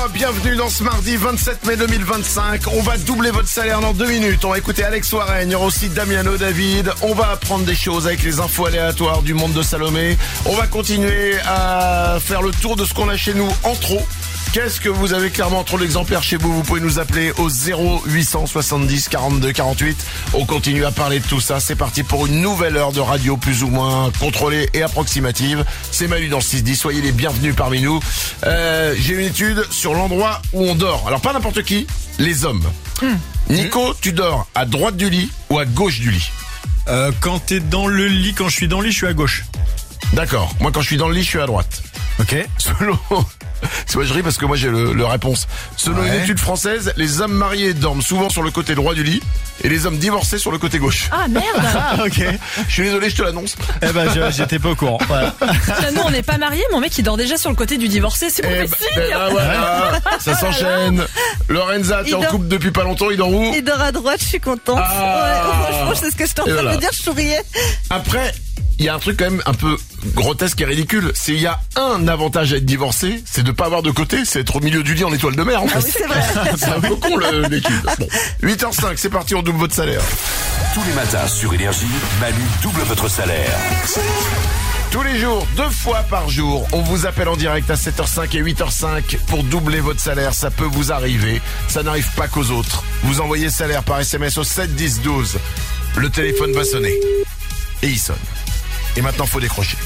bienvenue dans ce mardi 27 mai 2025. On va doubler votre salaire dans 2 minutes. On va écouter Alex Warren, il y aura aussi Damiano David. On va apprendre des choses avec les infos aléatoires du monde de Salomé. On va continuer à faire le tour de ce qu'on a chez nous en trop. Qu'est-ce que vous avez clairement trop d'exemplaires chez vous? Vous pouvez nous appeler au 0870 42 48. On continue à parler de tout ça. C'est parti pour une nouvelle heure de radio plus ou moins contrôlée et approximative. C'est Manu dans le 6-10. Soyez les bienvenus parmi nous. J'ai une étude sur l'endroit où on dort. Alors pas n'importe qui, les hommes. Nico, tu dors à droite du lit ou à gauche du lit? Quand t'es dans le lit, quand je suis dans le lit, je suis à gauche. D'accord. Moi quand je suis dans le lit, je suis à droite. Ok. Selon... C'est moi je ris parce que moi j'ai le réponse. Selon une étude française, les hommes mariés dorment souvent sur le côté droit du lit et les hommes divorcés sur le côté gauche. Ah merde. Ah ok. Je suis désolé, je te l'annonce. Eh ben j'étais pas au courant. Voilà. Nous on n'est pas mariés, mon mec il dort déjà sur le côté du divorcé, c'est mauvais signe. Voilà, ça s'enchaîne. Lorenza, t'es en couple depuis pas longtemps, il dort où? Il dort à droite, je suis contente. Franchement, c'est ce que je t'en train de dire, je souriais. Après, il y a un truc quand même un peu grotesque et ridicule. C'est il y a un avantage à être divorcé, c'est de pas avoir de côté, c'est être au milieu du lit en étoile de mer en fait. Ah oui, c'est vrai. C'est un peu con l'étude. Bon. 8h05, c'est parti, on double votre salaire. Tous les matins sur Énergie, Manu double votre salaire. Tous les jours, 2 fois par jour, on vous appelle en direct à 7h05 et 8h05 pour doubler votre salaire. Ça peut vous arriver, ça n'arrive pas qu'aux autres. Vous envoyez salaire par SMS au 7 10 12. Le téléphone va sonner. Et il sonne. Et maintenant, faut décrocher.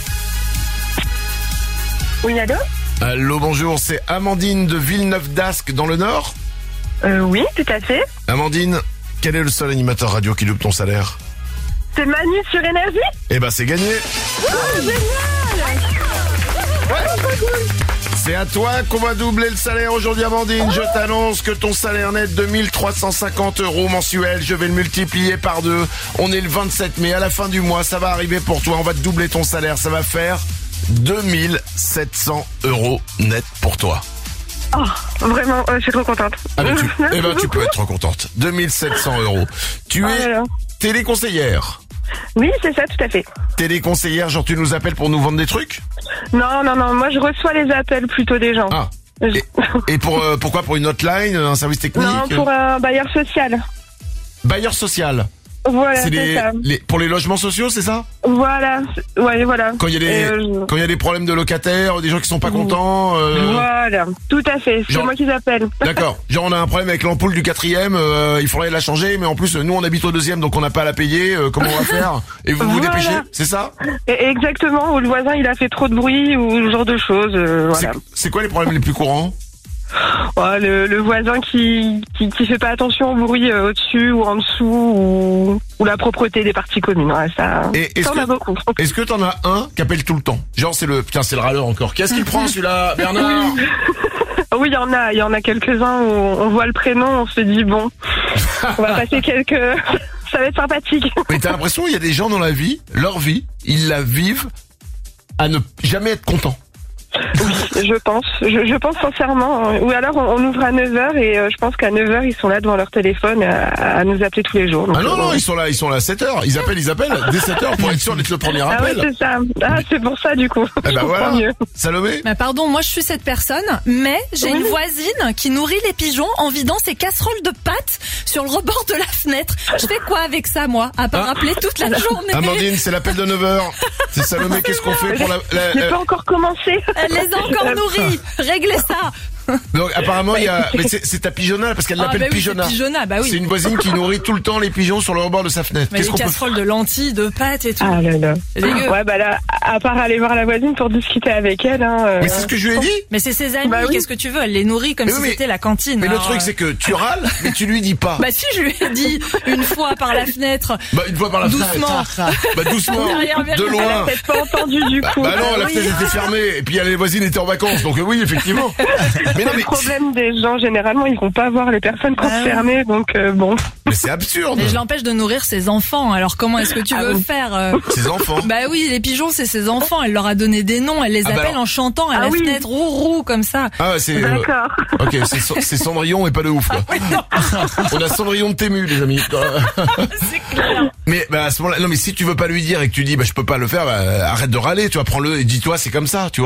Oui, allô? Allô, bonjour, c'est Amandine de Villeneuve-d'Ascq dans le Nord? Oui, tout à fait. Amandine, quel est le seul animateur radio qui double ton salaire? C'est Manu sur Énergie? Eh ben, c'est gagné. C'est à toi qu'on va doubler le salaire aujourd'hui, Amandine. Je t'annonce que ton salaire net de 1350 € mensuels, je vais le multiplier par 2. On est le 27 mai, à la fin du mois, ça va arriver pour toi. On va te doubler ton salaire, ça va faire 2700 € net pour toi. Oh, vraiment, je suis trop contente. Ah ben tu peux être trop contente. 2700 €. Tu es téléconseillère. Oui, c'est ça, tout à fait. Téléconseillère, genre tu nous appelles pour nous vendre des trucs? Non, moi je reçois les appels plutôt des gens. Ah. Et pourquoi? Pour une hotline, un service technique? Non, pour un bailleur social. Bailleur social. Voilà, c'est ça. Pour les logements sociaux, c'est ça? Voilà, ouais, voilà. Quand il y a des problèmes de locataires, des gens qui sont pas contents. Voilà, tout à fait. C'est moi qui appelle. D'accord. Genre on a un problème avec l'ampoule du 4e, il faudrait la changer, mais en plus nous on habite au 2e, donc on n'a pas à la payer. Comment on va faire? Et vous vous dépêchez, c'est ça? Exactement. Ou le voisin il a fait trop de bruit ou ce genre de choses. Voilà. C'est quoi les problèmes les plus courants? Le voisin qui fait pas attention au bruit au-dessus ou en dessous ou la propreté des parties communes. Ouais, ça en a beaucoup. Est-ce que t'en as un qui appelle tout le temps? Genre c'est le râleur encore. Qu'est-ce qu'il prend celui-là, Bernard? Oui, il y en a quelques-uns où on voit le prénom, on se dit bon, on va passer ça va être sympathique. Mais t'as l'impression qu'il y a des gens dans la vie, leur vie, ils la vivent à ne jamais être contents. Oui, je pense sincèrement. Ou alors on ouvre à 9h et je pense qu'à 9h ils sont là devant leur téléphone à nous appeler tous les jours. Donc, non, ils sont là à 7h. Ils appellent dès 7h pour être sûr d'être le premier appel. Ah oui, c'est ça. Ah, c'est pour ça du coup. Eh ben voilà. Salomé? Bah pardon, moi je suis cette personne, mais j'ai une voisine qui nourrit les pigeons en vidant ses casseroles de pâtes sur le rebord de la fenêtre. Je fais quoi avec ça, moi? À part appeler toute la journée. Amandine, c'est l'appel de 9h. C'est Salomé, qu'est-ce qu'on fait pour J'ai pas encore commencé. Elle les a encore nourris. Réglez ça. Donc apparemment il y a, mais c'est ta pigeonna parce qu'elle l'appelle Pigeonna. Pigeonna, bah oui. C'est une voisine qui nourrit tout le temps les pigeons sur le rebord de sa fenêtre. Mais les casseroles de lentilles, de pâtes et tout. Ah là là. C'est dégueu. Ouais bah là, à part aller voir la voisine pour discuter avec elle. Mais c'est ce que je lui ai dit. Mais c'est ses amis. Bah oui. Qu'est-ce que tu veux? Elle les nourrit comme si c'était la cantine. Mais le truc c'est que tu râles, mais tu lui dis pas. Bah si, je lui ai dit une fois par la fenêtre. Bah une fois par la doucement. fenêtre. Bah doucement. De loin. Elle a peut-être pas entendu du coup. Bah non, la fenêtre était fermée et puis les voisines étaient en vacances, donc oui effectivement. Mais non mais. Le problème des gens généralement ils vont pas voir les personnes concernées donc bon. Mais c'est absurde. Mais je l'empêche de nourrir ses enfants. Alors comment est-ce que tu veux faire Ses enfants? Bah oui, les pigeons c'est ses enfants. Elle leur a donné des noms. Elle les appelle en chantant à la fenêtre, roux comme ça. Ah c'est. D'accord. Ok, c'est Cendrillon et pas de ouf quoi. On a Cendrillon de Tému les amis. C'est clair. Mais bah à ce moment-là, non mais si tu veux pas lui dire et que tu dis bah je peux pas le faire, bah, arrête de râler, tu vois, prends-le et dis-toi c'est comme ça, tu vois.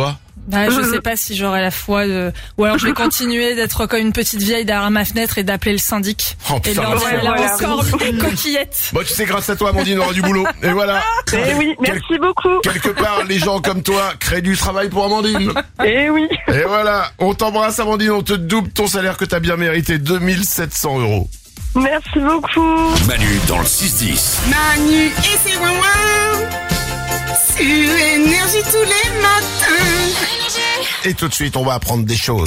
Je sais pas si j'aurai la foi ou alors je vais continuer d'être comme une petite vieille derrière ma fenêtre et d'appeler le syndic. Oh, putain, et de leur dire, elle a encore des coquillettes. Bon, tu sais, grâce à toi, Amandine, on aura du boulot. Et voilà. Eh oui, merci beaucoup. Quelque part, les gens comme toi créent du travail pour Amandine. Eh oui. Et voilà. On t'embrasse, Amandine. On te double ton salaire que t'as bien mérité. 2700 €. Merci beaucoup. Manu dans le 6-10. Manu et ses ouin sur Énergie tous les matins. Et tout de suite, on va apprendre des choses.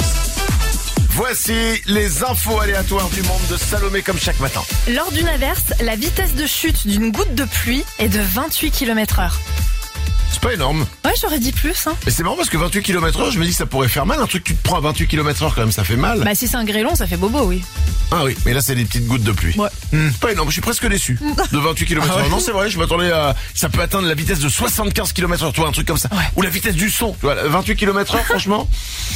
Voici les infos aléatoires du monde de Salomé comme chaque matin. Lors d'une averse, la vitesse de chute d'une goutte de pluie est de 28 km/h. C'est pas énorme. Ouais, j'aurais dit plus, hein. Mais c'est marrant parce que 28 km/h, je me dis que ça pourrait faire mal. Un truc que tu te prends à 28 km/h quand même, ça fait mal. Bah, si c'est un grêlon, ça fait bobo, oui. Ah oui, mais là c'est des petites gouttes de pluie. Ouais. Pas énorme, je suis presque déçu de 28 km/h. Non, c'est vrai, je m'attendais à... Ça peut atteindre la vitesse de 75 km/h, tu vois, un truc comme ça. Ouais. Ou la vitesse du son, tu vois, 28 km/h, franchement.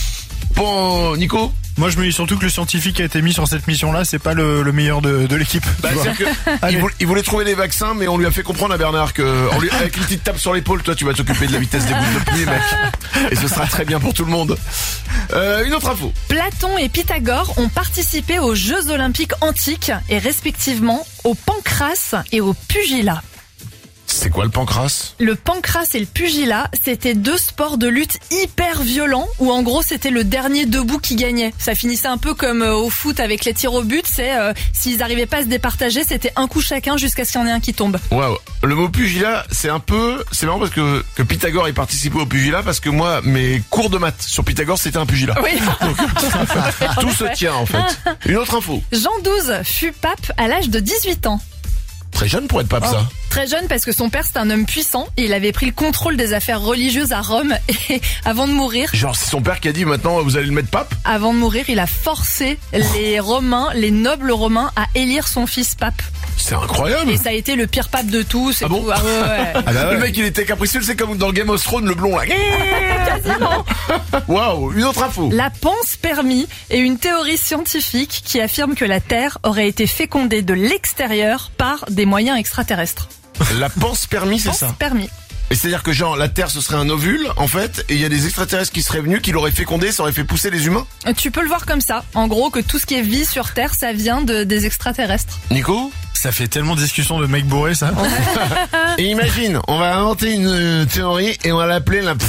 Bon, Nico? Moi, je me dis surtout que le scientifique qui a été mis sur cette mission-là, c'est pas le meilleur de l'équipe. Bah, c'est-à-dire que il voulait trouver des vaccins, mais on lui a fait comprendre à Bernard que avec une petite tape sur l'épaule, toi, tu vas t'occuper de la vitesse des gouttes de pluie, mec. Et ce sera très bien pour tout le monde. Une autre info. Platon et Pythagore ont participé aux Jeux Olympiques antiques et respectivement au pancrace et au pugilat. C'est quoi le pancrace? Le pancrace et le pugilat, c'était deux sports de lutte hyper violents où en gros c'était le dernier debout qui gagnait. Ça finissait un peu comme au foot avec les tirs au but, c'est s'ils n'arrivaient pas à se départager, c'était un coup chacun jusqu'à ce qu'il y en ait un qui tombe. Waouh. Le mot pugilat, c'est marrant parce que Pythagore y participait au pugilat parce que moi, mes cours de maths sur Pythagore, c'était un pugilat. Oui. Donc, tout se tient en fait. Une autre info. Jean XII fut pape à l'âge de 18 ans. Très jeune pour être pape, ça. Très jeune parce que son père c'est un homme puissant et il avait pris le contrôle des affaires religieuses à Rome et avant de mourir... Genre c'est son père qui a dit maintenant vous allez le mettre pape? Avant de mourir, il a forcé les Romains, les nobles romains à élire son fils pape. C'est incroyable. Et ça a été le pire pape de tous. Ah bon? Tout. Ah ouais. Ah bah ouais. Le mec il était capricieux, c'est comme dans Game of Thrones, le blond là. Quasiment. Waouh, une autre info. La panspermie est une théorie scientifique qui affirme que la Terre aurait été fécondée de l'extérieur par des moyens extraterrestres. La panspermie, c'est ça? Panspermie. Et c'est-à-dire que genre la Terre ce serait un ovule en fait et il y a des extraterrestres qui seraient venus, qui l'auraient fécondé, ça aurait fait pousser les humains? Tu peux le voir comme ça. En gros que tout ce qui est vie sur Terre ça vient des extraterrestres. Nico? Ça fait tellement de discussions de mecs bourrés, ça. Et imagine, on va inventer une théorie et on va l'appeler la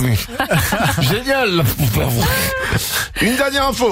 génial. Une dernière info.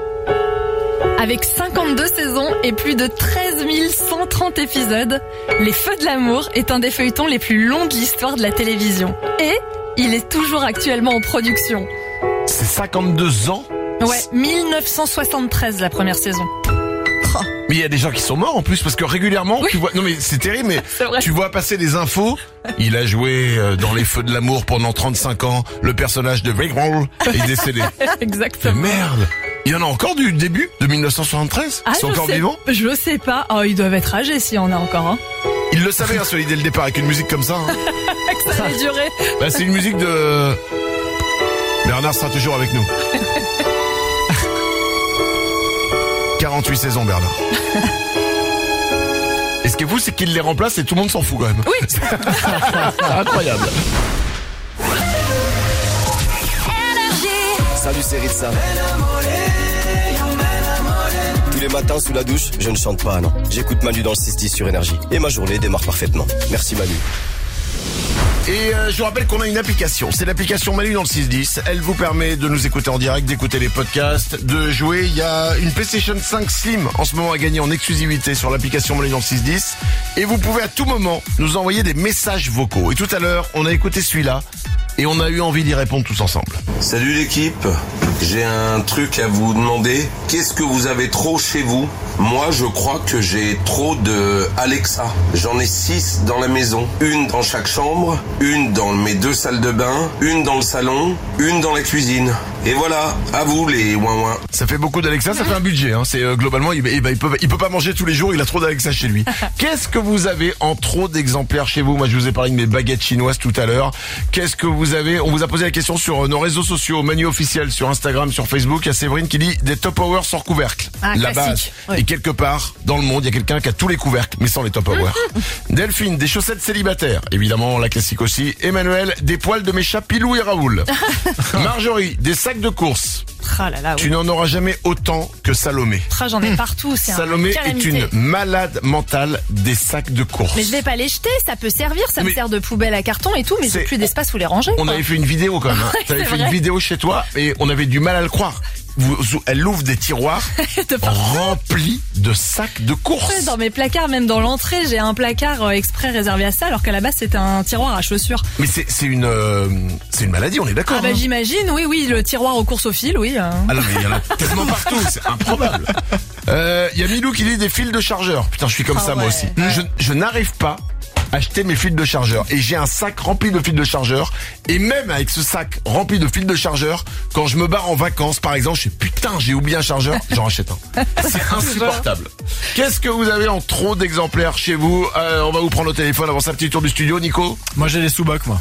Avec 52 saisons et plus de 13 130 épisodes, Les Feux de l'amour est un des feuilletons les plus longs de l'histoire de la télévision. Et il est toujours actuellement en production. C'est 52 ans? Ouais, 1973 la première saison. Mais il y a des gens qui sont morts en plus parce que régulièrement tu vois, non mais c'est terrible, mais tu vois passer des infos. Il a joué dans Les Feux de l'amour pendant 35 ans. Le personnage de Rick Roll est décédé. Exactement. Mais merde. Il y en a encore du début de 1973? Ils sont encore vivants? Je sais pas. Oh, ils doivent être âgés s'il y en a encore, hein. Il le savait, celui dès le départ, avec une musique comme ça. Hein. Que ça allait durer. Bah, c'est une musique de... Bernard sera toujours avec nous. 48 saisons, Bernard. Et ce qui est fou, c'est qu'il les remplace et tout le monde s'en fout quand même. Oui. C'est incroyable. Salut, c'est Ritza. Tous les matins sous la douche, je ne chante pas, non. J'écoute Manu dans le 6-10 sur Énergie. Et ma journée démarre parfaitement. Merci Manu. Et je vous rappelle qu'on a une application. C'est l'application Manu dans le 6-10. Elle vous permet de nous écouter en direct, d'écouter les podcasts, de jouer. Il y a une PlayStation 5 Slim en ce moment à gagner en exclusivité sur l'application Manu dans le 6-10. Et vous pouvez à tout moment nous envoyer des messages vocaux. Et tout à l'heure, on a écouté celui-là. Et on a eu envie d'y répondre tous ensemble. Salut l'équipe, j'ai un truc à vous demander. Qu'est-ce que vous avez trop chez vous? Moi, je crois que j'ai trop de Alexa. J'en ai 6 dans la maison. Une dans chaque chambre, une dans mes 2 salles de bain, une dans le salon, une dans la cuisine. Et voilà, à vous les ouin-ouin. Ça fait beaucoup d'Alexa, ça fait un budget. Hein. C'est globalement, il peut pas manger tous les jours, il a trop d'Alexa chez lui. Qu'est-ce que vous avez en trop d'exemplaires chez vous? Moi, je vous ai parlé de mes baguettes chinoises tout à l'heure. Qu'est-ce que vous avez? On vous a posé la question sur nos réseaux sociaux, Manu officiel, sur Instagram, sur Facebook. Il y a Séverine qui dit des Tupperware sans couvercle. La base. Oui. Et quelque part, dans le monde, il y a quelqu'un qui a tous les couvercles, mais sans les Tupperware. Delphine, des chaussettes célibataires. Évidemment, la classique aussi. Emmanuel, des poils de mes chats Pilou et Raoul. Marjorie, des sacs de course. Tu n'en auras jamais autant que Salomé. J'en ai partout. Salomé est une malade mentale des sacs de course. Mais je vais pas les jeter, ça peut servir, ça me sert de poubelle à carton et tout, mais j'ai plus d'espace où les ranger. On avait fait une vidéo quand même. Hein. T'avais fait une vidéo chez toi et on avait du mal à le croire. Elle ouvre des tiroirs remplis de sacs de course. Ouais, dans mes placards, même dans l'entrée, j'ai un placard exprès réservé à ça, alors qu'à la base c'était un tiroir à chaussures. Mais c'est une maladie, on est d'accord. Ah bah j'imagine, oui, le tiroir aux courses au fil, oui. Ah non mais il y en a tellement partout, c'est improbable. Il y a Milou qui dit des fils de chargeur. Putain, je suis comme ça moi aussi. Je n'arrive pas acheter mes fils de chargeur et j'ai un sac rempli de fils de chargeur et même avec ce sac rempli de fils de chargeur, quand je me barre en vacances par exemple, je sais putain j'ai oublié un chargeur, j'en rachète un. C'est insupportable. Qu'est-ce que vous avez en trop d'exemplaires chez vous? On va vous prendre au téléphone avant sa petite tour du studio. Nico? Moi j'ai les sous-bocs moi.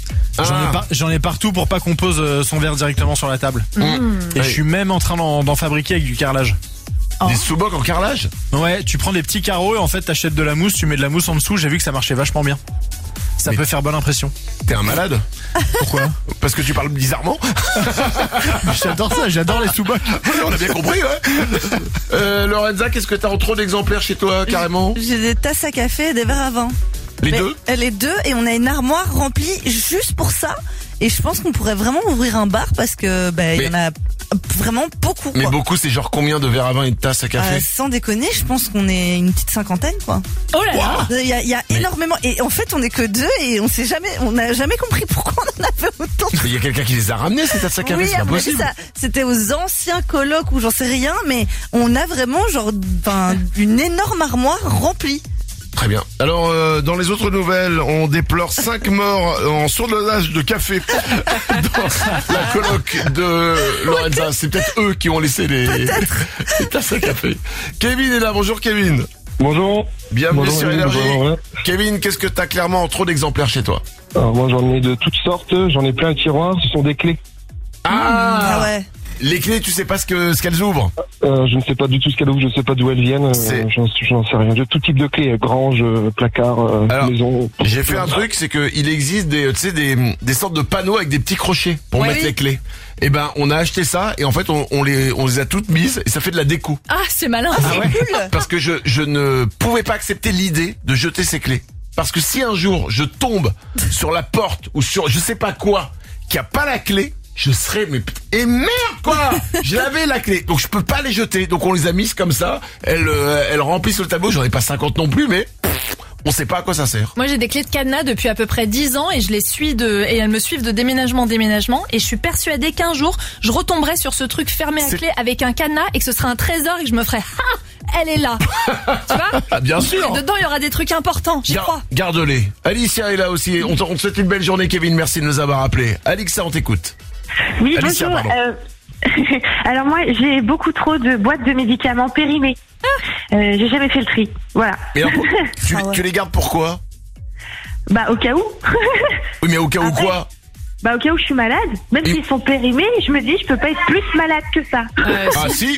J'en ai partout pour pas qu'on pose son verre directement sur la table. Et je suis même en train d'en fabriquer avec du carrelage. Des sous-bocs en carrelage? Ouais, tu prends des petits carreaux et en fait t'achètes de la mousse, tu mets de la mousse en dessous, j'ai vu que ça marchait vachement bien. Ça peut faire bonne impression. T'es un malade? Pourquoi? Parce que tu parles bizarrement? J'adore ça, j'adore les sous-bocs. On a bien compris, ouais. Lorenza, qu'est-ce que t'as en trop d'exemplaires chez toi, carrément? J'ai des tasses à café et des verres à vin. Les deux, et on a une armoire remplie juste pour ça. Et je pense qu'on pourrait vraiment ouvrir un bar parce que il y en a vraiment beaucoup. Mais beaucoup, c'est genre combien de verres à vin et de tasses à café? Sans déconner, je pense qu'on est une petite cinquantaine, quoi. Oh là là. Il y a énormément. Et en fait, on est que deux et on n'a jamais compris pourquoi on en avait autant. Mais il y a quelqu'un qui les a ramenés, ces tasses à café, c'est pas possible. C'était aux anciens colocs ou j'en sais rien, mais on a vraiment une énorme armoire remplie. Très bien. Alors, dans les autres nouvelles, on déplore 5 morts en sourdosage de café dans la coloc de Lorenza. C'est peut-être eux qui ont laissé les tasses à café. Kevin est là. Bonjour Kevin. Bonjour. Bienvenue sur Énergie. Kevin, qu'est-ce que t'as clairement en trop d'exemplaires chez toi? Alors, moi j'en ai de toutes sortes. J'en ai plein de tiroirs. Ce sont des clés. Ah ouais. Les clés, tu sais pas ce qu'elles ouvrent? Je ne sais pas du tout ce qu'elles ouvrent, je sais pas d'où elles viennent, j'en sais rien. J'ai tout type de clés, grange, placard, maison. J'ai fait un truc, c'est que il existe des sortes de panneaux avec des petits crochets pour mettre les clés. Et ben, on a acheté ça et en fait, on les a toutes mises et ça fait de la déco. Ah, c'est malin, c'est cool. Parce que je ne pouvais pas accepter l'idée de jeter ces clés. Parce que si un jour je tombe sur la porte ou sur je sais pas quoi, qui a pas la clé, je serais et merde quoi. J'avais la clé donc je peux pas les jeter, donc on les a mises comme ça. Elles remplissent le tableau. J'en ai pas 50 non plus, mais on sait pas à quoi ça sert. Moi j'ai des clés de cadenas depuis à peu près 10 ans et je les suis et elles me suivent de déménagement en déménagement et je suis persuadée qu'un jour je retomberai sur ce truc fermé à clé avec un cadenas et que ce sera un trésor et que je me ferai elle est là. Tu vois? Ah, bien sûr. Et dedans il y aura des trucs importants, j'y crois. Garde-les. Alicia est là aussi. On te souhaite une belle journée Kevin, merci de nous avoir appelés. Alicia, on t'écoute. Oui, Alicia, bonjour. Alors moi, j'ai beaucoup trop de boîtes de médicaments périmés. J'ai jamais fait le tri. Voilà. Mais alors, tu les gardes pourquoi? Bah au cas où. Oui, mais au cas où quoi? Bah au cas où je suis malade, même s'ils sont périmés, je me dis je peux pas être plus malade que ça. Ah si.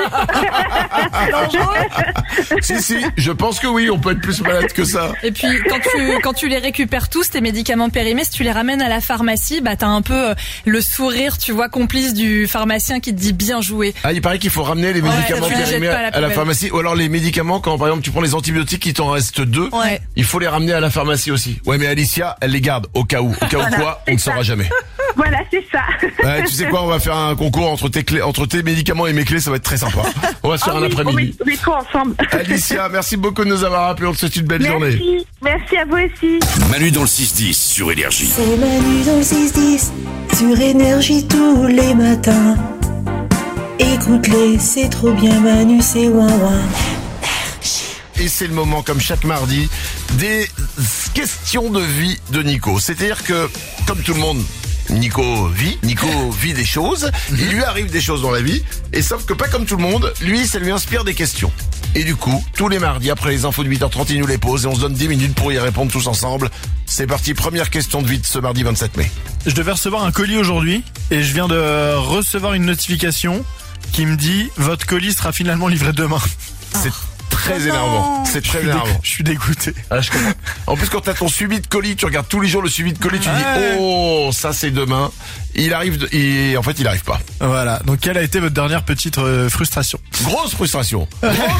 Si, je pense que oui, on peut être plus malade que ça. Et puis quand tu les récupères tous tes médicaments périmés, si tu les ramènes à la pharmacie, bah t'as un peu le sourire, tu vois, complice du pharmacien qui te dit bien joué. Ah, il paraît qu'il faut ramener les médicaments périmés à la pharmacie, ou alors les médicaments quand par exemple tu prends les antibiotiques, il t'en reste 2, il faut les ramener à la pharmacie aussi. Ouais, mais Alicia, elle les garde au cas où quoi, on ne saura jamais. Voilà, c'est ça. Ouais, tu sais quoi, on va faire un concours entre tes médicaments et mes clés, ça va être très sympa. On va se faire un après-midi. On met tout ensemble. Alicia, merci beaucoup de nous avoir appelés, on te souhaite une belle journée. Merci à vous aussi. Manu dans le 6-10 sur Énergie. C'est Manu dans le 6-10 sur Énergie tous les matins. Écoute-les, c'est trop bien Manu, c'est ouin-ouin. Et c'est le moment, comme chaque mardi, des questions de vie de Nico. C'est-à-dire que, comme tout le monde, Nico vit des choses, il lui arrive des choses dans la vie, et sauf que pas comme tout le monde, lui, ça lui inspire des questions. Et du coup, tous les mardis, après les infos de 8h30, il nous les pose, et on se donne 10 minutes pour y répondre tous ensemble. C'est parti, première question de vite ce mardi 27 mai. Je devais recevoir un colis aujourd'hui, et je viens de recevoir une notification qui me dit « Votre colis sera finalement livré demain ». C'est très énervant. C'est très énervant. Je suis dégoûté. Ah, je comprends. En plus, quand t'as ton suivi de colis, tu regardes tous les jours le suivi de colis, tu dis oh, ça c'est demain. Il arrive, en fait, il arrive pas. Voilà. Donc, quelle a été votre dernière petite frustration? Grosse frustration.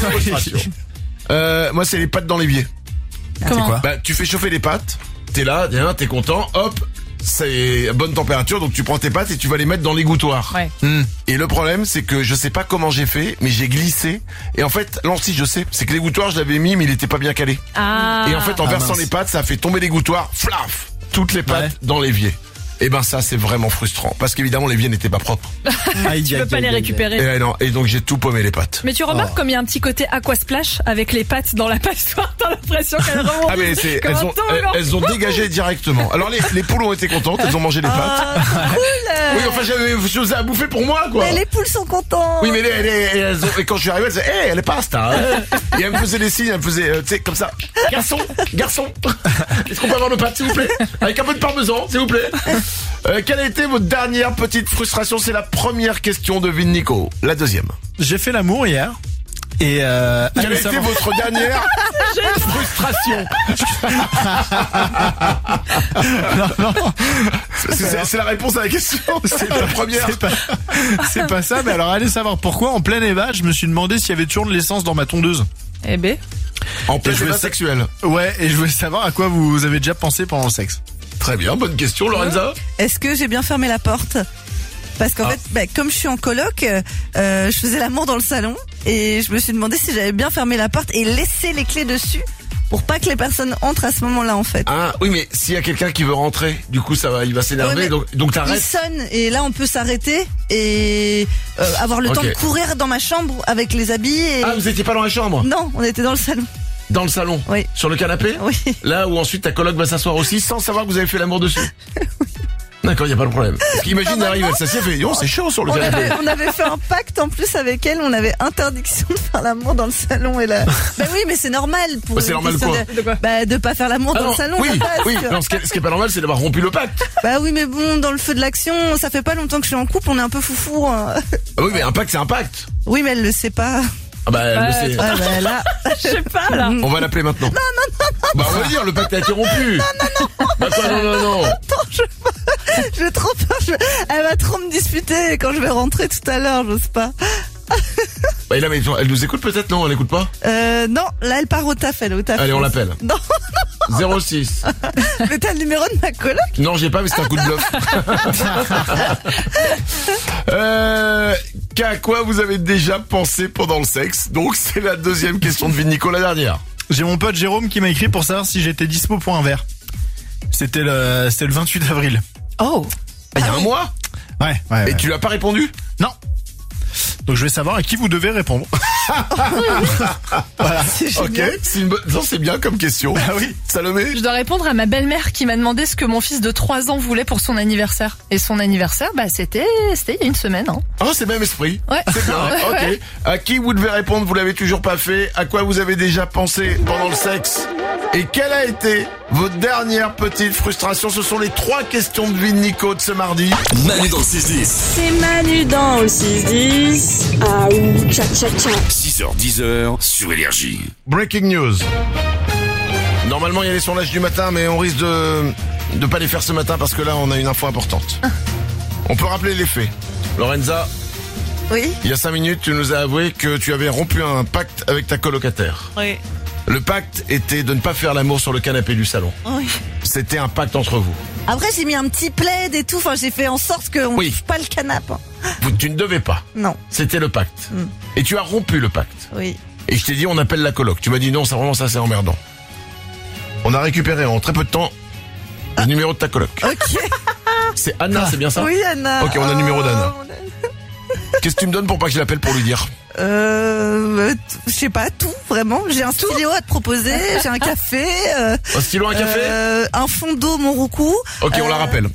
Moi, c'est les pâtes dans l'évier. Comment? C'est quoi? Bah, tu fais chauffer les pâtes. T'es là, t'es content. Hop. C'est à bonne température, donc tu prends tes pâtes et tu vas les mettre dans l'égouttoir. Ouais. Et le problème, c'est que je sais pas comment j'ai fait, mais j'ai glissé. Et en fait, non, si je sais, c'est que l'égouttoir, je l'avais mis, mais il était pas bien calé. Ah. Et en fait, en versant les pâtes, ça a fait tomber l'égouttoir, flaf, toutes les pâtes dans l'évier. Et ben ça, c'est vraiment frustrant, parce qu'évidemment l'évier n'était pas propre. Tu peux pas les récupérer. Et donc j'ai tout paumé les pâtes. Mais tu remarques comme il y a un petit côté aquasplash avec les pâtes dans la passoire, t'as l'impression qu'elles remontent. Ah mais elles ont dégagé directement. Alors les poules ont été contentes, elles ont mangé les pâtes. Cool. Oui, enfin j'avais chose à bouffer pour moi quoi. Mais les poules sont contentes. Oui mais et quand je suis arrivé, elles disaient elle est pasta. Et elles me faisaient des signes, elles me faisaient tu sais comme ça. Garçon, est-ce qu'on peut avoir nos pâtes s'il vous plaît? Avec un peu de parmesan s'il vous plaît. Quelle a été votre dernière petite frustration? C'est la première question de Vin Nico. La deuxième. J'ai fait l'amour hier. Et quelle a été votre dernière frustration? Non. C'est la réponse à la question. C'est la première. C'est pas ça. Mais alors allez savoir pourquoi. En plein éva, je me suis demandé s'il y avait toujours de l'essence dans ma tondeuse. Eh ben. En plein éva sexuel. Ouais. Et je voulais savoir à quoi vous avez déjà pensé pendant le sexe. Très bien, bonne question, Lorenza. Est-ce que j'ai bien fermé la porte? Parce qu'en fait, comme je suis en coloc, je faisais l'amour dans le salon et je me suis demandé si j'avais bien fermé la porte et laissé les clés dessus pour pas que les personnes entrent à ce moment-là en fait. Ah oui, mais s'il y a quelqu'un qui veut rentrer, du coup il va s'énerver, donc t'arrêtes. Il sonne et là on peut s'arrêter et avoir le temps de courir dans ma chambre avec les habits. Ah, vous étiez pas dans la chambre? Non, on était dans le salon. Dans le salon? Oui. Sur le canapé? Oui. Là où ensuite ta coloc va s'asseoir aussi sans savoir que vous avez fait l'amour dessus? Oui. D'accord, y a pas de problème. Parce qu'imagine, elle arrive, elle s'assied, elle fait, c'est chaud sur le canapé. On avait fait un pacte en plus avec elle, on avait interdiction de faire l'amour dans le salon et là. Bah oui, mais c'est normal pour. C'est normal quoi? De pas faire l'amour dans le salon. Oui, non, ce qui est pas normal, c'est d'avoir rompu le pacte. Bah oui, mais bon, dans le feu de l'action, ça fait pas longtemps que je suis en couple, on est un peu foufou. Hein. Ah oui, mais un pacte, c'est un pacte. Oui, mais elle le sait pas. Ah bah elle le sait. Ah bah là, je sais pas là. On va l'appeler maintenant. Non. Bah on va dire, le pacte a été rompu. Non. Bah quoi, non. Attends, j'ai trop peur. Elle va trop me disputer quand je vais rentrer tout à l'heure, j'ose pas. Bah là, mais elle nous écoute peut-être, non? Elle n'écoute pas? Non, là elle part au taf, elle est au taf. Allez, on l'appelle. Non. 06. Mais t'as le numéro de ma coloc? Non, j'ai pas, mais c'est un coup de bluff. Qu'à quoi vous avez déjà pensé pendant le sexe? Donc c'est la deuxième question de Vin Nico, la dernière. J'ai mon pote Jérôme qui m'a écrit pour savoir si j'étais dispo pour un verre. C'était le 28 avril. Oh. Il y a un mois? Ouais. Et tu lui as pas répondu? Non. Donc je vais savoir à qui vous devez répondre. Voilà. Ok, c'est bien comme question. Ah oui. Salomé? Je dois répondre à ma belle-mère qui m'a demandé ce que mon fils de 3 ans voulait pour son anniversaire. Et son anniversaire, c'était il y a une semaine. Hein. Oh, c'est même esprit. Ouais. C'est bien. Ok. À qui vous devez répondre? Vous l'avez toujours pas fait. À quoi vous avez déjà pensé pendant le sexe? Et quelle a été votre dernière petite frustration? Ce sont les 3 questions de Vin Nico de ce mardi. Manu dans le 6-10. C'est Manu dans le 6-10. Ah ou tcha tcha tcha. 6h-10h sur Énergie. Breaking news. Normalement, il y a les sondages du matin, mais on risque de pas les faire ce matin parce que là, on a une info importante. On peut rappeler les faits. Lorenza. Oui. Il y a 5 minutes, tu nous as avoué que tu avais rompu un pacte avec ta colocataire. Oui. Le pacte était de ne pas faire l'amour sur le canapé du salon. Oui. C'était un pacte entre vous. Après, j'ai mis un petit plaid et tout. Enfin, j'ai fait en sorte qu'on ne touche pas le canapé. Tu ne devais pas. Non. C'était le pacte. Et tu as rompu le pacte. Oui. Et je t'ai dit, on appelle la coloc. Tu m'as dit non, ça vraiment, ça c'est emmerdant. On a récupéré en très peu de temps le numéro de ta coloc. Ok. C'est Anna, c'est bien ça? Oui, Anna. Ok, on a le numéro d'Anna. Qu'est-ce que tu me donnes pour pas que je l'appelle pour lui dire? Je sais pas, tout, vraiment. J'ai un stylo à te proposer, j'ai un café. Un stylo, un café un fond d'eau, mon roucou. Ok, on la rappelle.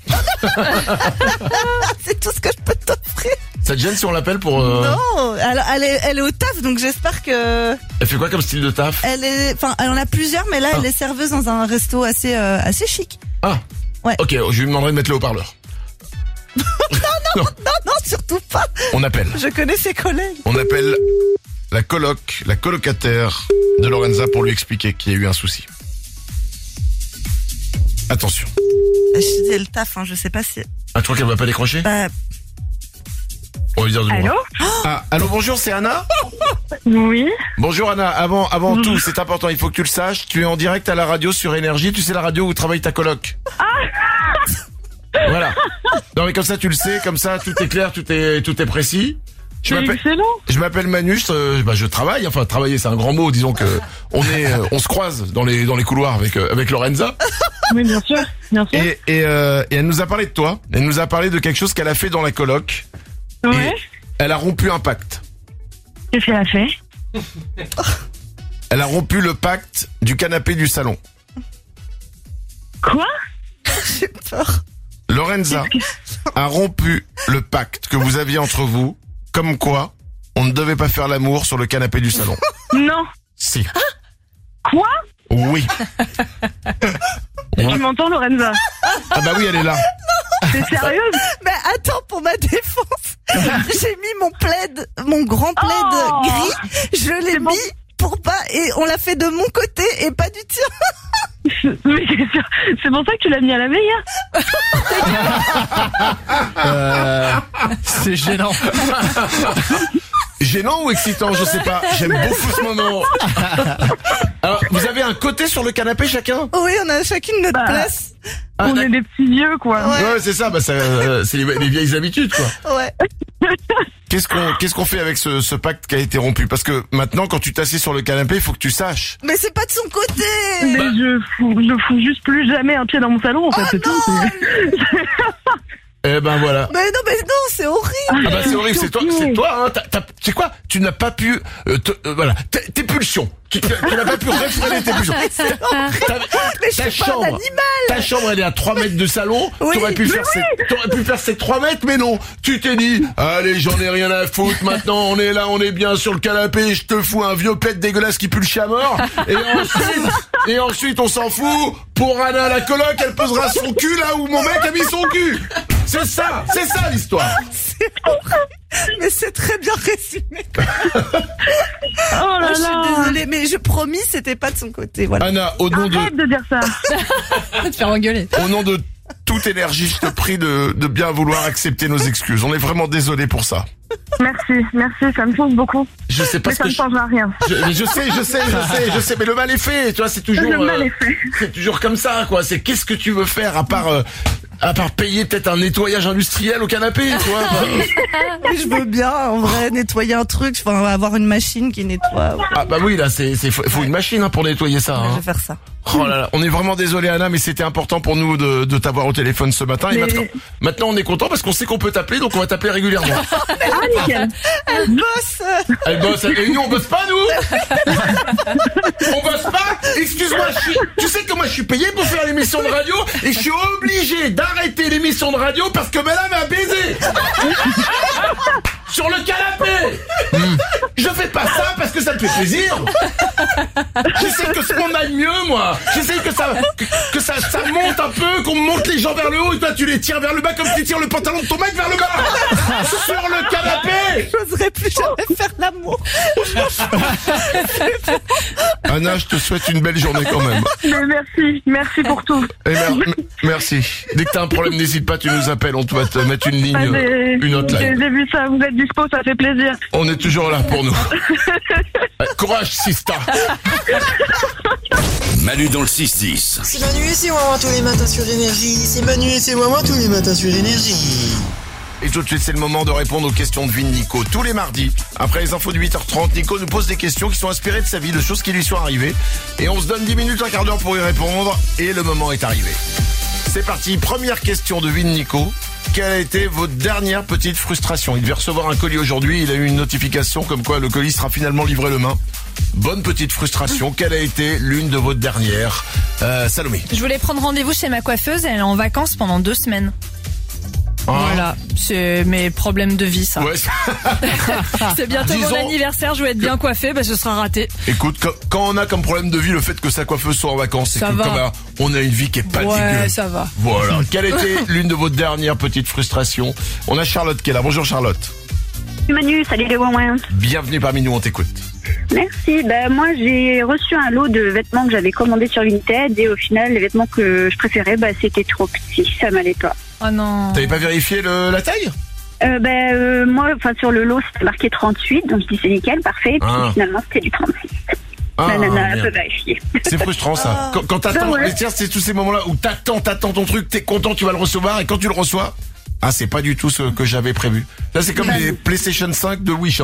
C'est tout ce que je peux t'offrir. Ça te gêne si on l'appelle pour... Non, elle est au taf, donc j'espère que... Elle fait quoi comme style de taf? Elle en a plusieurs, mais là, elle est serveuse dans un resto assez chic. Ah. Ouais. Ok, je lui demanderai de mettre le haut-parleur. non, surtout pas. On appelle. Je connais ses collègues. On appelle la colocataire de Lorenza pour lui expliquer qu'il y a eu un souci. Attention. Je disais le taf, je sais pas si... Ah, tu crois qu'elle va pas décrocher? On va lui dire du Allô? Allô, bonjour, c'est Anna? Oui. Bonjour Anna, avant tout, c'est important, il faut que tu le saches, tu es en direct à la radio sur Énergie, tu sais la radio où travaille ta coloc. Voilà. Non mais comme ça tu le sais, comme ça tout est clair, tout est précis. Je m'appelle Manu, je travaille, enfin travailler c'est un grand mot, disons que on se croise dans les couloirs avec Lorenza. Oui, bien sûr. Et elle nous a parlé de toi, elle nous a parlé de quelque chose qu'elle a fait dans la coloc. Ouais. Et elle a rompu un pacte. Qu'est-ce qu'elle a fait? Elle a rompu le pacte du canapé du salon. Quoi? J'ai peur. Lorenza a rompu le pacte que vous aviez entre vous, comme quoi on ne devait pas faire l'amour sur le canapé du salon. Non. Si. Quoi? Oui. Tu m'entends, Lorenza? Ah bah oui, elle est là. T'es sérieuse? Mais attends, pour ma défense, j'ai mis mon grand plaid gris, je l'ai mis pour pas, et on l'a fait de mon côté et pas du tien. Mais c'est pour ça que tu l'as mis à la veille, C'est gênant. Gênant ou excitant, je sais pas. J'aime beaucoup ce moment. Alors, vous avez un côté sur le canapé chacun? Oui, on a chacune notre place. On est des petits vieux, quoi. Ouais, c'est ça. C'est les vieilles habitudes, quoi. Ouais. Qu'est-ce qu'on fait avec ce pacte qui a été rompu? Parce que maintenant, quand tu t'assieds sur le canapé, il faut que tu saches. Mais c'est pas de son côté. Mais je fous juste plus jamais un pied dans mon salon, en fait. C'est tout. Eh ben voilà. Mais non, c'est horrible. Ah bah c'est horrible, c'est toi, hein. Tu sais quoi? Tu n'as pas pu, voilà, tes pulsions. Tu n'as pas pu réfréner tes pulsions. Mais je suis pas un animal. Ta chambre, elle est à 3 mètres de salon. Oui, t'aurais pu faire ces 3 mètres, mais non. Tu t'es dit, allez, j'en ai rien à foutre. Maintenant, on est là, on est bien sur le canapé. Je te fous un vieux pet dégueulasse qui pue le chat mort. Et ensuite, on s'en fout. Pour Anna, la coloc, elle posera son cul là où mon mec a mis son cul. C'est ça l'histoire. C'est horrible. Mais c'est très bien résumé. Oh là là. Je suis désolée, mais je promis, c'était pas de son côté. Voilà. Anna, au nom Arrête de dire ça. Te faire engueuler. Au nom de toute énergie, je te prie de bien vouloir accepter nos excuses. On est vraiment désolé pour ça. Merci, ça me touche beaucoup. Je sais pas mais ça ne changera rien. Je sais, mais le mal est fait, tu vois, c'est toujours... Le mal est fait. C'est toujours comme ça, quoi. C'est qu'est-ce que tu veux faire à part payer peut-être un nettoyage industriel au canapé, tu vois. Mais je veux bien, en vrai, nettoyer un truc, enfin, avoir une machine qui nettoie. Ah bah oui, là, faut une machine pour nettoyer ça. Je vais faire ça. Oh là là, on est vraiment désolé Anna, mais c'était important pour nous de t'avoir au téléphone ce matin. Et maintenant on est content parce qu'on sait qu'on peut t'appeler, donc on va t'appeler régulièrement. Ah nickel. Elle bosse. Et nous on bosse pas, nous. On bosse pas. Excuse-moi, tu sais que moi je suis payé pour faire l'émission de radio et je suis obligé d'arrêter l'émission de radio parce que madame a baisé sur le canapé. Je fais pas ça parce que ça me fait plaisir. J'essaie que ce qu'on aille mieux, moi. J'essaie que ça monte un peu, qu'on monte les gens vers le haut et toi tu les tires vers le bas comme tu tires le pantalon de ton mec vers le bas. Sur le canapé. J'oserais plus jamais faire l'amour. Anna, je te souhaite une belle journée quand même. Mais merci pour tout. Merci. Dès que t'as un problème, n'hésite pas, tu nous appelles, on va te mettre une ligne, une hotline. J'ai vu ça, vous êtes dispo, ça fait plaisir. On est toujours là pour nous. Courage, Sista. Manu dans le 6-10. C'est Manu et c'est Wawa tous les matins sur Énergie. C'est Manu et c'est Wawa tous les matins sur Énergie. Et tout de suite, c'est le moment de répondre aux questions de vie de Nico. Tous les mardis, après les infos de 8h30, Nico nous pose des questions qui sont inspirées de sa vie, de choses qui lui sont arrivées. Et on se donne 10 minutes, un quart d'heure pour y répondre. Et le moment est arrivé. C'est parti, première question de vie de Nico. quelle a été votre dernière petite frustration? Il devait recevoir un colis aujourd'hui, il a eu une notification comme quoi le colis sera finalement livré demain. Bonne petite frustration, quelle a été l'une de vos dernières? Salomé. Je voulais prendre rendez-vous chez ma coiffeuse, elle est en vacances pendant 2 semaines. Voilà, c'est mes problèmes de vie, ça. Ouais. C'est bientôt mon anniversaire, je vais être bien coiffée, ce sera raté. Écoute, quand on a comme problème de vie le fait que sa coiffeuse soit en vacances, c'est que comme on a une vie qui est pas dégueu. Ouais, ça va. Voilà. Quelle était l'une de vos dernières petites frustrations? On a Charlotte qui est là. Bonjour Charlotte. Manu, salut les ouin. Bienvenue parmi nous, on t'écoute. Merci. Moi, j'ai reçu un lot de vêtements que j'avais commandé sur Vinted et au final, les vêtements que je préférais, c'était trop petit. Ça m'allait pas. Oh non. T'avais pas vérifié la taille? Moi, sur le lot, c'était marqué 38, donc je dis c'est nickel, parfait. Et puis finalement, c'était du 36. La nana peut vérifier. C'est frustrant ça. Quand t'attends, mais tiens, c'est tous ces moments-là où t'attends ton truc, t'es content, tu vas le recevoir, et quand tu le reçois, c'est pas du tout ce que j'avais prévu. Là, c'est comme les PlayStation 5 de Wish.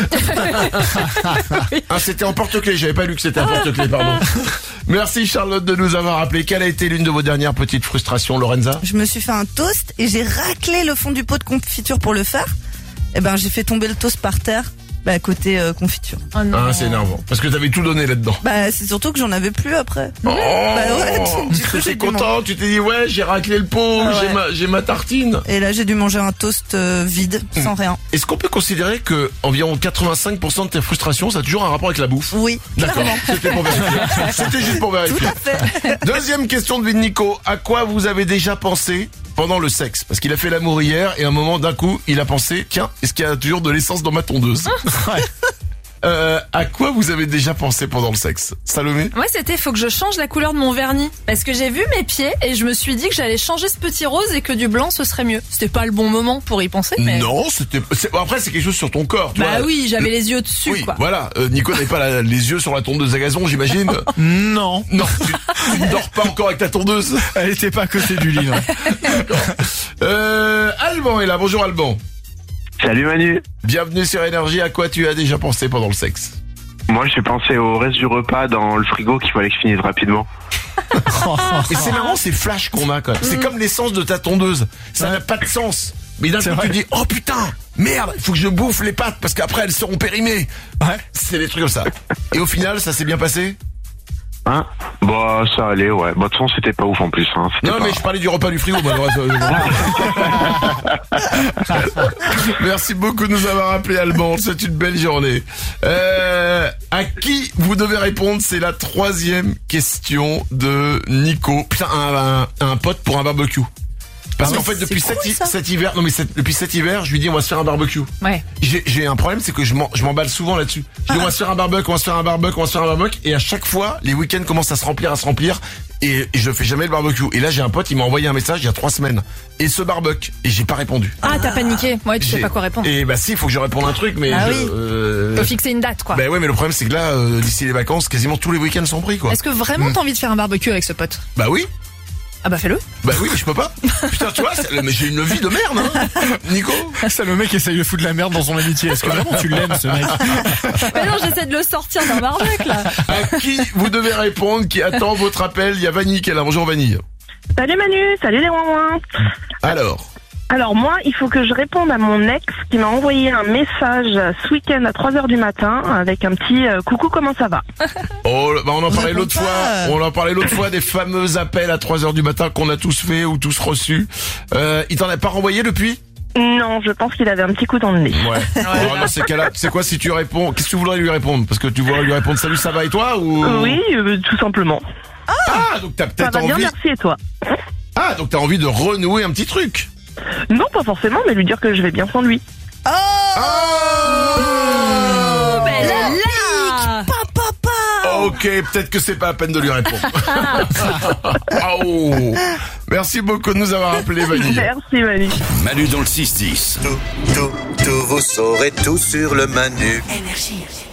C'était en porte-clés, j'avais pas lu que c'était en porte-clés, pardon. Merci Charlotte de nous avoir appelé. Quelle a été l'une de vos dernières petites frustrations, Lorenza? Je me suis fait un toast et j'ai raclé le fond du pot de confiture pour le faire. J'ai fait tomber le toast par terre. Côté confiture. Oh non. C'est énervant. Parce que t'avais tout donné là-dedans. C'est surtout que j'en avais plus après. Tu t'es content, tu t'es dit j'ai raclé le pot, j'ai ma tartine. Et là j'ai dû manger un toast vide, sans rien. Est-ce qu'on peut considérer que environ 85% de tes frustrations, ça a toujours un rapport avec la bouffe? Oui. D'accord. C'était pour vérifier. C'était juste pour vérifier. Tout à fait. Deuxième question de Nico. À quoi vous avez déjà pensé pendant le sexe? Parce qu'il a fait l'amour hier et à un moment d'un coup il a pensé tiens, est-ce qu'il y a toujours de l'essence dans ma tondeuse? À quoi vous avez déjà pensé pendant le sexe? Salomé? Moi c'était faut que je change la couleur de mon vernis. Parce que j'ai vu mes pieds et je me suis dit que j'allais changer ce petit rose et que du blanc ce serait mieux. C'était pas le bon moment pour y penser, mais... Non, après c'est quelque chose sur ton corps. Oui, j'avais les yeux dessus, oui, voilà. Nico n'avait pas les yeux sur la tondeuse à gazon, j'imagine. Non. Non, tu ne dors pas encore avec ta tondeuse. Elle était pas à côté du lit, non. Alban est là, bonjour Alban. Salut Manu. Bienvenue sur Énergie, à quoi tu as déjà pensé pendant le sexe? Moi j'ai pensé au reste du repas dans le frigo qu'il fallait que je finisse rapidement. Et c'est marrant ces flashs qu'on a quand même. C'est comme l'essence de ta tondeuse. Ça n'a pas de sens. Mais d'un coup tu dis oh putain, merde, il faut que je bouffe les pâtes parce qu'après elles seront périmées. C'est des trucs comme ça. Et au final ça s'est bien passé? Ça allait, ouais. De toute façon, c'était pas ouf en plus. Mais je parlais du repas du frigo. Merci beaucoup de nous avoir appelé Alban. C'est une belle journée. À qui vous devez répondre? C'est la 3e question de Nico. Putain, un pote pour un barbecue. Parce qu'en fait, depuis cet hiver, depuis cet hiver, je lui dis on va se faire un barbecue. Ouais. J'ai un problème, c'est que je m'emballe souvent là-dessus. Je dis on va se faire un barbecue, et à chaque fois, les week-ends commencent à se remplir, et je fais jamais le barbecue. Et là, j'ai un pote, il m'a envoyé un message il y a 3 semaines. Et ce barbecue, et j'ai pas répondu. T'as paniqué. Ouais, tu sais pas quoi répondre. Et si, il faut que je réponde un truc, mais faut fixer une date, quoi. Mais le problème, c'est que là, d'ici les vacances, quasiment tous les week-ends sont pris, quoi. Est-ce que vraiment t'as envie de faire un barbecue avec ce pote? Oui. Fais-le. Oui, mais je peux pas. Putain, tu vois, mais j'ai une vie de merde, Nico. C'est le mec qui essaye de foutre de la merde dans son amitié. Est-ce que vraiment tu l'aimes, ce mec? Mais non, j'essaie de le sortir d'un barbecue, là. À qui vous devez répondre, qui attend votre appel? Il y a Vanille qui est là. Bonjour Vanille. Salut Manu, salut les ouin. Alors moi, il faut que je réponde à mon ex qui m'a envoyé un message ce week-end à 3h du matin avec un petit coucou, comment ça va? On en parlait l'autre fois. On en parlait l'autre fois des fameux appels à 3h du matin qu'on a tous fait ou tous reçus. Il t'en a pas renvoyé depuis? Non, je pense qu'il avait un petit coup dans le nez. Ouais. Dans ces cas-là, c'est quoi si tu réponds? Qu'est-ce que tu voudrais lui répondre? Parce que tu voudrais lui répondre salut, ça va et toi ou? Oui, tout simplement. Donc t'as peut-être ça va envie. Bien, merci et toi? Donc t'as envie de renouer un petit truc? Non, pas forcément, mais lui dire que je vais bien sans lui. Ok, peut-être que c'est pas la peine de lui répondre. Merci beaucoup de nous avoir appelé, Vanille. Merci, Vanille. Manu dans le 6-10. Tout, vous saurez tout sur le Manu. Énergie.